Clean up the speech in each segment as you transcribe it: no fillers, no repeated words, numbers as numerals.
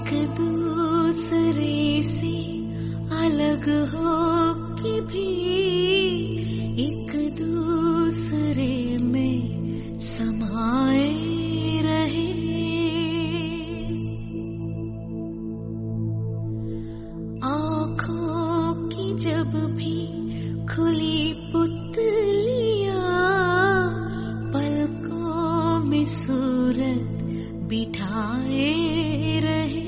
एक दूसरे से अलग हो के भी एक दूसरे में समाए रहे। आँखों की जब भी खुली पुतलियाँ पलकों में सूरत बिठाए रहे।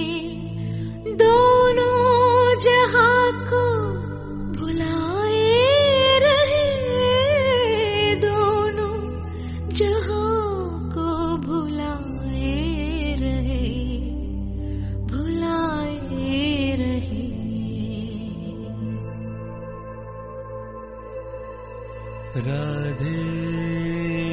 दोनों जहां को भुलाए रहे, दोनों जहां को भुलाए रहे, भुलाए रहे। राधे